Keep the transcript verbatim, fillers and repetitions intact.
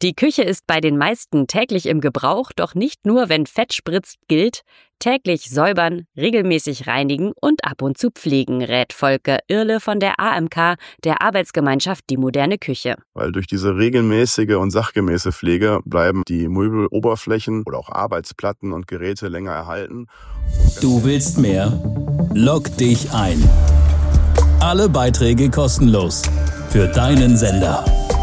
Die Küche ist bei den meisten täglich im Gebrauch, doch nicht nur, wenn Fett spritzt, gilt: täglich säubern, regelmäßig reinigen und ab und zu pflegen, rät Volker Irle von der A M K, der Arbeitsgemeinschaft Die moderne Küche. Weil durch diese regelmäßige und sachgemäße Pflege bleiben die Möbeloberflächen oder auch Arbeitsplatten und Geräte länger erhalten. Du willst mehr? Log dich ein. Alle Beiträge kostenlos für deinen Sender.